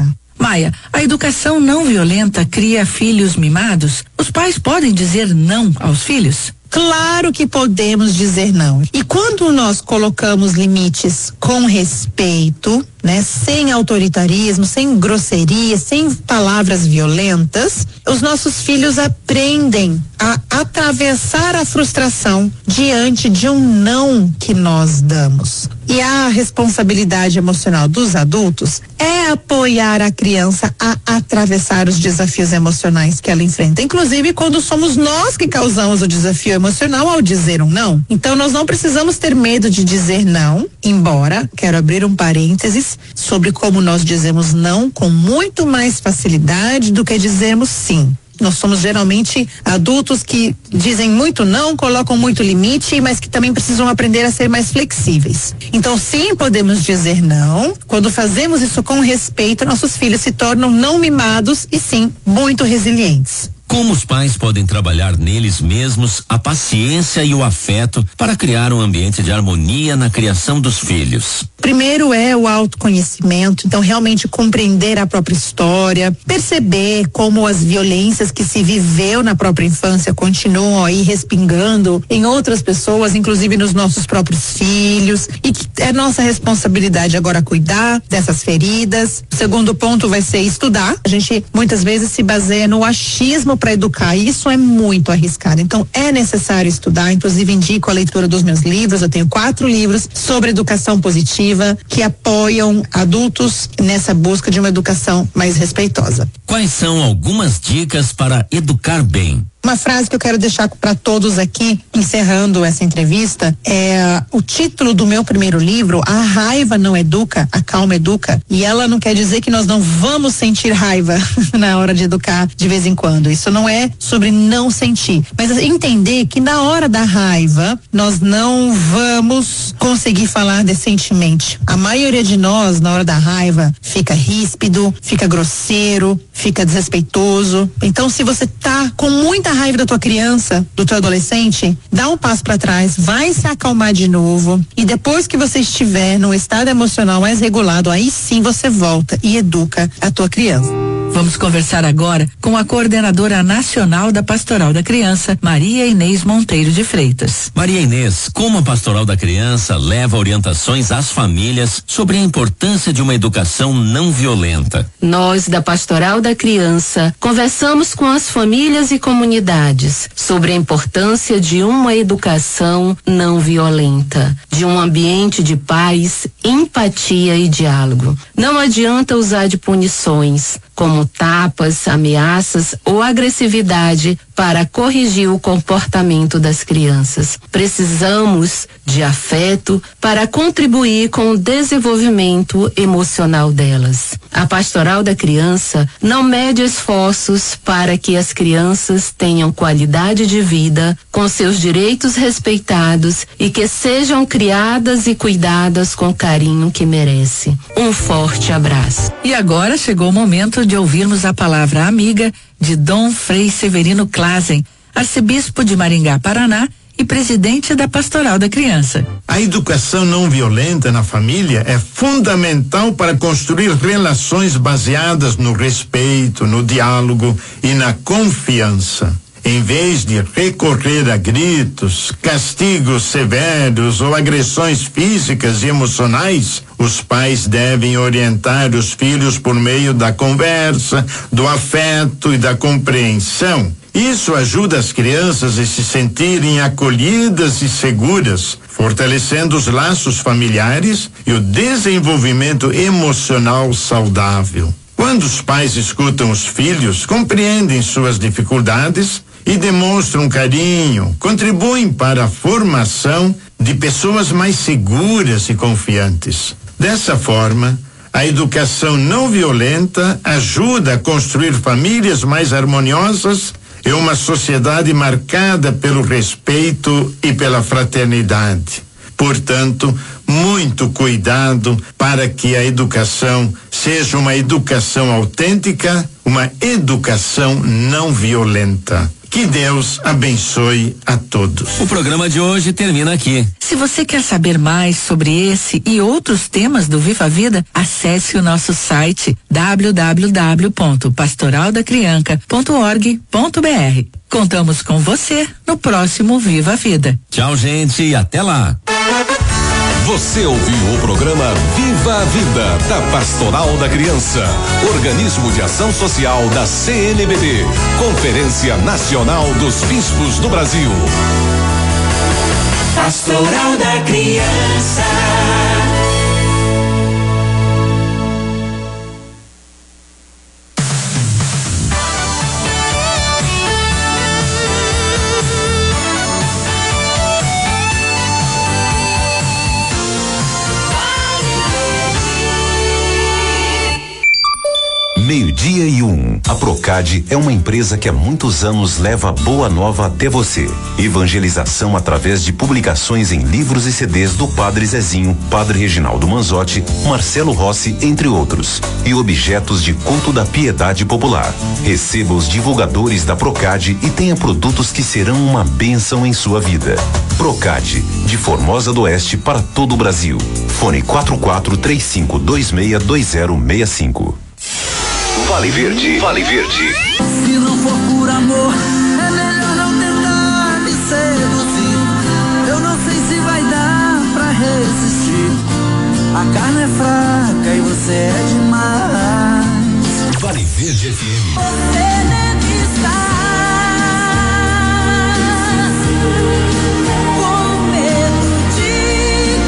Maia, a educação não violenta cria filhos mimados? Os pais podem dizer não aos filhos? Claro que podemos dizer não. E quando nós colocamos limites com respeito, né, sem autoritarismo, sem grosseria, sem palavras violentas, os nossos filhos aprendem a atravessar a frustração diante de um não que nós damos. E a responsabilidade emocional dos adultos é apoiar a criança a atravessar os desafios emocionais que ela enfrenta, inclusive quando somos nós que causamos o desafio emocional ao dizer um não. Então nós não precisamos ter medo de dizer não, embora, quero abrir um parênteses sobre como nós dizemos não com muito mais facilidade do que dizemos sim. Nós somos geralmente adultos que dizem muito não, colocam muito limite, mas que também precisam aprender a ser mais flexíveis. Então, sim, podemos dizer não. Quando fazemos isso com respeito, nossos filhos se tornam não mimados e sim, muito resilientes. Como os pais podem trabalhar neles mesmos a paciência e o afeto para criar um ambiente de harmonia na criação dos filhos? Primeiro é o autoconhecimento, então realmente compreender a própria história, perceber como as violências que se viveu na própria infância continuam aí respingando em outras pessoas, inclusive nos nossos próprios filhos, e que é nossa responsabilidade agora cuidar dessas feridas. O segundo ponto vai ser estudar. A gente muitas vezes se baseia no achismo para educar, e isso é muito arriscado. Então é necessário estudar, inclusive indico a leitura dos meus livros. Eu tenho quatro livros sobre educação positiva que apoiam adultos nessa busca de uma educação mais respeitosa. Quais são algumas dicas para educar bem? Uma frase que eu quero deixar para todos aqui, encerrando essa entrevista, é o título do meu primeiro livro, A Raiva Não Educa, A Calma Educa. E ela não quer dizer que nós não vamos sentir raiva na hora de educar de vez em quando. Isso não é sobre não sentir, mas entender que na hora da raiva nós não vamos conseguir falar decentemente. A maioria de nós, na hora da raiva, fica ríspido, fica grosseiro, fica desrespeitoso. Então, se você tá com muita raiva da tua criança, do teu adolescente, dá um passo para trás, vai se acalmar de novo, e depois que você estiver num estado emocional mais regulado, aí sim você volta e educa a tua criança. Vamos conversar agora com a coordenadora nacional da Pastoral da Criança, Maria Inês Monteiro de Freitas. Maria Inês, como a Pastoral da Criança leva orientações às famílias sobre a importância de uma educação não violenta? Nós, da Pastoral da Criança, conversamos com as famílias e comunidades sobre a importância de uma educação não violenta, de um ambiente de paz, empatia e diálogo. Não adianta usar de punições, como tapas, ameaças ou agressividade para corrigir o comportamento das crianças. Precisamos de afeto para contribuir com o desenvolvimento emocional delas. A Pastoral da Criança não mede esforços para que as crianças tenham qualidade de vida, com seus direitos respeitados e que sejam criadas e cuidadas com o carinho que merece. Um forte abraço. E agora chegou o momento de ouvirmos a palavra amiga de Dom Frei Severino Klazen, arcebispo de Maringá, Paraná, e presidente da Pastoral da Criança. A educação não violenta na família é fundamental para construir relações baseadas no respeito, no diálogo e na confiança. Em vez de recorrer a gritos, castigos severos ou agressões físicas e emocionais, os pais devem orientar os filhos por meio da conversa, do afeto e da compreensão. Isso ajuda as crianças a se sentirem acolhidas e seguras, fortalecendo os laços familiares e o desenvolvimento emocional saudável. Quando os pais escutam os filhos, compreendem suas dificuldades e demonstram carinho, contribuem para a formação de pessoas mais seguras e confiantes. Dessa forma, a educação não violenta ajuda a construir famílias mais harmoniosas e uma sociedade marcada pelo respeito e pela fraternidade. Portanto, muito cuidado para que a educação seja uma educação autêntica, uma educação não violenta. Que Deus abençoe a todos. O programa de hoje termina aqui. Se você quer saber mais sobre esse e outros temas do Viva a Vida, acesse o nosso site w w w ponto pastoral da criança ponto org ponto b r. Contamos com você no próximo Viva a Vida. Tchau, gente, e até lá. Você ouviu o programa Viva a Vida, da Pastoral da Criança, organismo de ação social da C N B B, Conferência Nacional dos Bispos do Brasil. Pastoral da Criança. Meio-dia e um. A Procad é uma empresa que há muitos anos leva a boa nova até você. Evangelização através de publicações em livros e C Ds do Padre Zezinho, Padre Reginaldo Manzotti, Marcelo Rossi, entre outros. E objetos de culto da piedade popular. Receba os divulgadores da Procad e tenha produtos que serão uma bênção em sua vida. Procad, de Formosa do Oeste para todo o Brasil. Fone quatro quatro três cinco dois seis dois zero seis cinco. Vale Verde, Vale Verde. Se não for por amor, é melhor não tentar me seduzir. Eu não sei se vai dar pra resistir. A carne é fraca e você é demais. Vale Verde F M. Você deve estar com medo de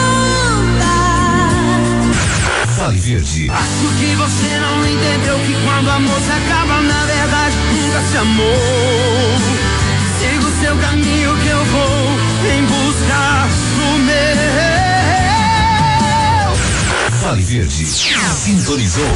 contar. Vale Verde. Acho que você não entendeu que quando o amor se acaba, na verdade nunca se amou. Siga o seu caminho que eu vou em busca do meu. Vale Verde. Sintonizou.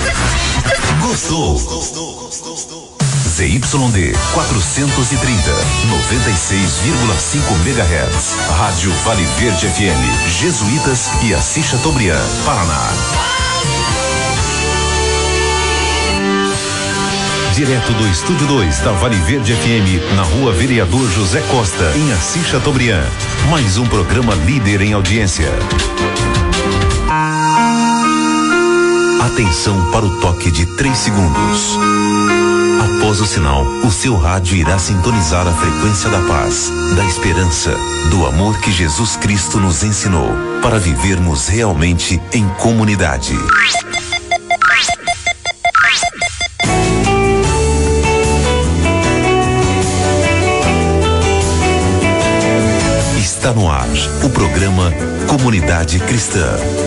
Gostou. Z Y D quatrocentos e trinta, noventa e seis vírgula cinco megahertz. Rádio Vale Verde F M. Jesuítas e Assis Chateaubriand, Paraná. Direto do Estúdio dois da Vale Verde F M, na Rua Vereador José Costa, em Assis Chateaubriand. Mais um programa líder em audiência. Atenção para o toque de três segundos. Após o sinal, o seu rádio irá sintonizar a frequência da paz, da esperança, do amor que Jesus Cristo nos ensinou, para vivermos realmente em comunidade. Está no ar o programa Comunidade Cristã.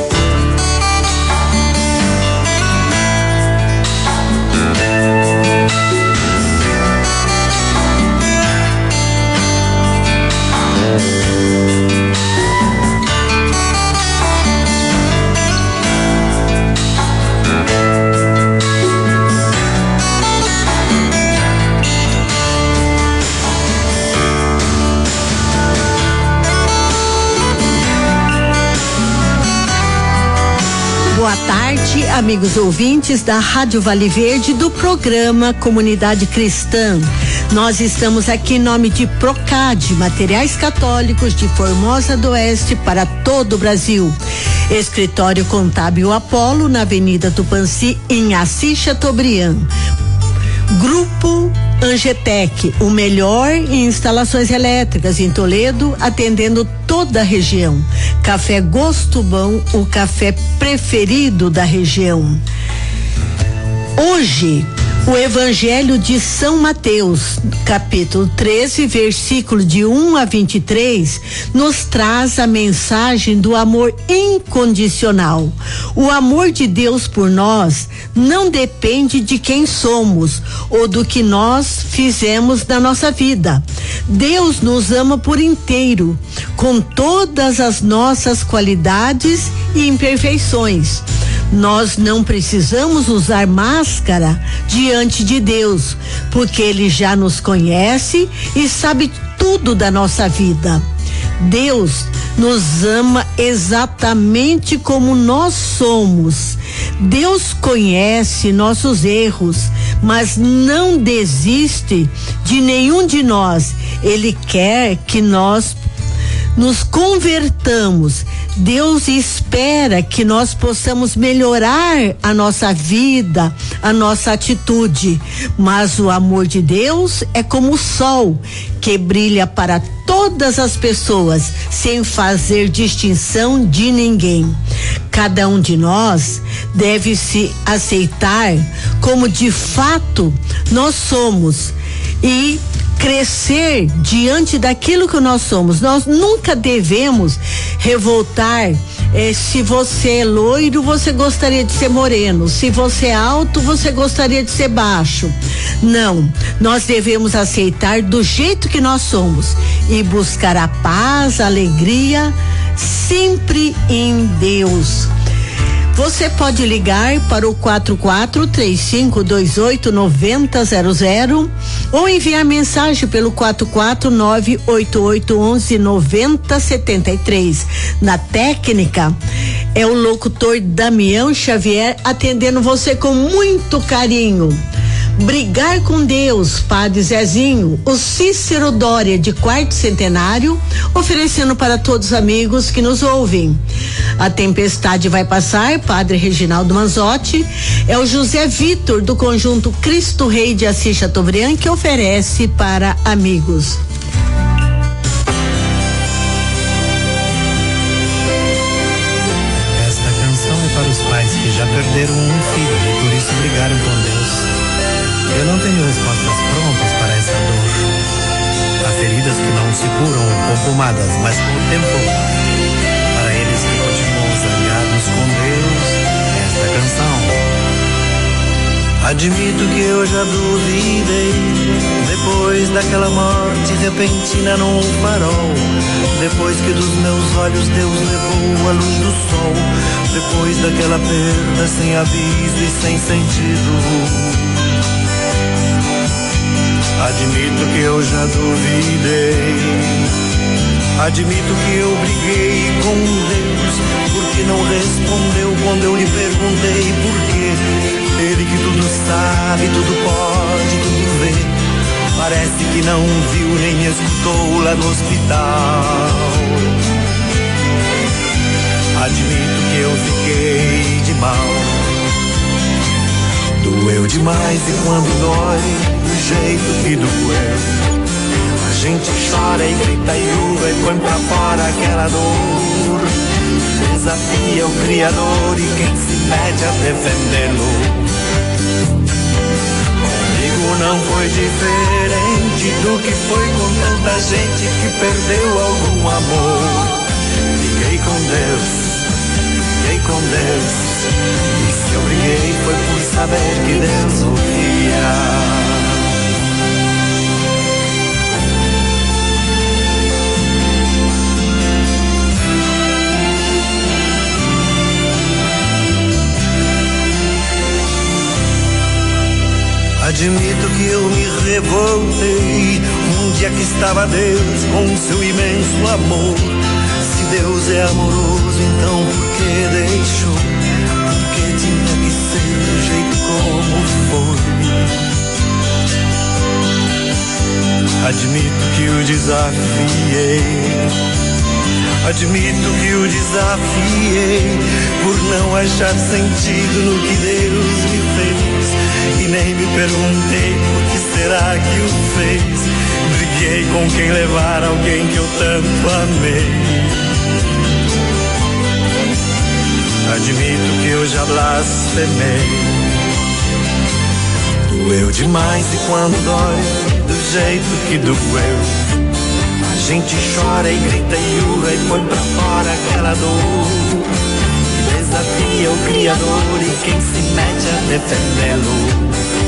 Boa tarde, amigos ouvintes da Rádio Vale Verde, do programa Comunidade Cristã. Nós estamos aqui em nome de Procad, Materiais Católicos de Formosa do Oeste para todo o Brasil. Escritório Contábil Apolo, na Avenida Tupanci, em Assis Chateaubriand. Grupo Angetec, o melhor em instalações elétricas em Toledo, atendendo toda a região. Café Gosto Bom, o café preferido da região. Hoje, o Evangelho de São Mateus, capítulo treze, versículo de um a vinte e três, nos traz a mensagem do amor incondicional. O amor de Deus por nós não depende de quem somos ou do que nós fizemos na nossa vida. Deus nos ama por inteiro, com todas as nossas qualidades e imperfeições. Nós não precisamos usar máscara diante de Deus, porque Ele já nos conhece e sabe tudo da nossa vida. Deus nos ama exatamente como nós somos. Deus conhece nossos erros, mas não desiste de nenhum de nós. Ele quer que nós nos convertamos. Deus espera que nós possamos melhorar a nossa vida, a nossa atitude. Mas o amor de Deus é como o sol que brilha para todas as pessoas, sem fazer distinção de ninguém. Cada um de nós deve se aceitar como de fato nós somos e crescer diante daquilo que nós somos. Nós nunca devemos revoltar. Eh, se você é loiro, você gostaria de ser moreno. Se você é alto, você gostaria de ser baixo. Não, nós devemos aceitar do jeito que nós somos e buscar a paz, a alegria, sempre em Deus. Você pode ligar para o quatro quatro três cinco dois oito nove zero zero zero ou enviar mensagem pelo quatro quatro nove oito oito um um nove zero sete três. Na técnica é o locutor Damião Xavier atendendo você com muito carinho. Brigar com Deus, Padre Zezinho, o Cícero Dória de quarto centenário, oferecendo para todos os amigos que nos ouvem. A tempestade vai passar, Padre Reginaldo Manzotti, é o José Vitor do conjunto Cristo Rei de Assis Chateaubriand que oferece para amigos. Esta canção é para os pais que já perderam um filho e por isso brigaram com Deus. Eu não tenho respostas prontas para essa dor. Há feridas que não se curam com pomadas, mas com o tempo. Para eles que continuam zangados com Deus, esta canção. Admito que eu já duvidei, depois daquela morte repentina num farol. Depois que dos meus olhos Deus levou a luz do sol. Depois daquela perda sem aviso e sem sentido. Admito que eu já duvidei. Admito que eu briguei com Deus, porque não respondeu quando eu lhe perguntei por quê. Ele que tudo sabe, tudo pode, tudo vê, parece que não viu nem escutou lá no hospital. Admito que eu fiquei de mal. Doeu demais e quando dói do jeito que doeu, a gente chora e grita e urra e põe pra fora aquela dor. Desafia o Criador e quem se mete a defendê-lo. Comigo não foi diferente do que foi com tanta gente que perdeu algum amor. Fiquei com Deus, fiquei com Deus. E se eu briguei foi por saber que Deus ouvia. Admito que eu me revoltei um dia que estava Deus com seu imenso amor. Se Deus é amoroso, então por que deixou? Porque tinha que ser do jeito como foi. Admito que o desafiei. Admito que o desafiei por não achar sentido no que Deus me fez. E nem me perguntei por que será que o fez. Briguei com quem levar alguém que eu tanto amei. Admito que eu já blasfemei. Doeu demais e quando dói do jeito que doeu, a gente chora e grita e urra e põe pra fora aquela dor. Desafia o Criador e quem se mete a defendê-lo.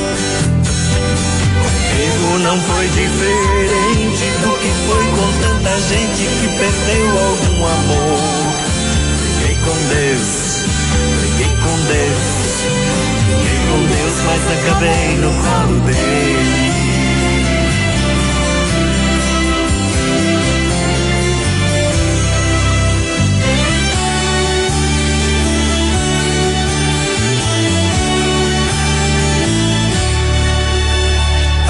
Comigo não foi diferente do que foi com tanta gente que perdeu algum amor. Briguei com Deus, briguei com Deus, briguei com Deus, mas acabei no colo dele.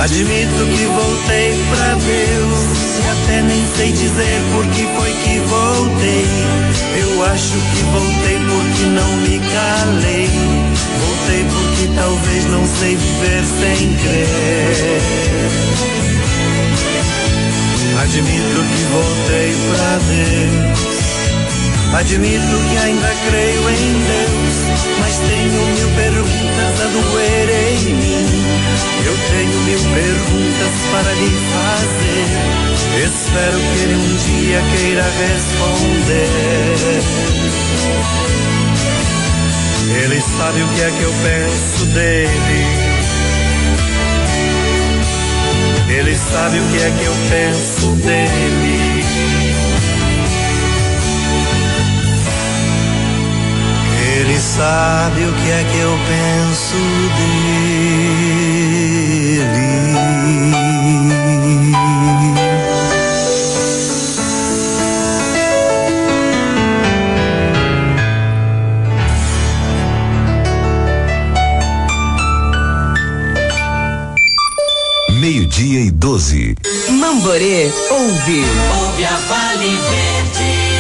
Admito que voltei pra Deus, e até nem sei dizer por que foi que voltei. Eu acho que voltei porque não me calei. Voltei porque talvez não sei viver sem crer. Admito que voltei pra Deus. Admito que ainda creio em Deus, mas tenho mil perguntas a doer em mim. Eu tenho mil perguntas para lhe fazer. Espero que ele um dia queira responder. Ele sabe o que é que eu penso dele. Ele sabe o que é que eu penso dele. Ele sabe o que é que eu penso dele. Meio-dia e doze. Mamborê ouve. Ouve a Vale Verde.